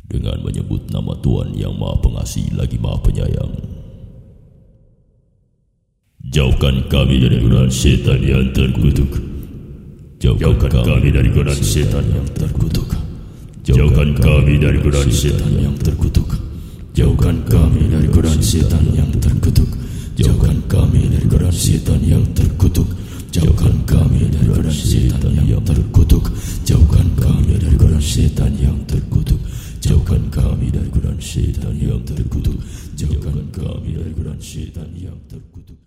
dengan menyebut nama Tuhan yang Maha Pengasih lagi Maha Penyayang. Jauhkan kami dari godaan setan yang terkutuk. Jauhkan kami dari godaan setan yang terkutuk. Jauhkan kami dari godaan setan yang terkutuk. Jauhkan kami dari godaan setan yang terkutuk. Jauhkan kami dari godaan setan yang terkutuk. Jauhkan kami dari godaan setan yang terkutuk. Jauhkan kami dari godaan setan yang terkutuk. Jauhkan kami dari godaan setan yang terkutuk. Jauhkan kami dari godaan setan yang terkutuk.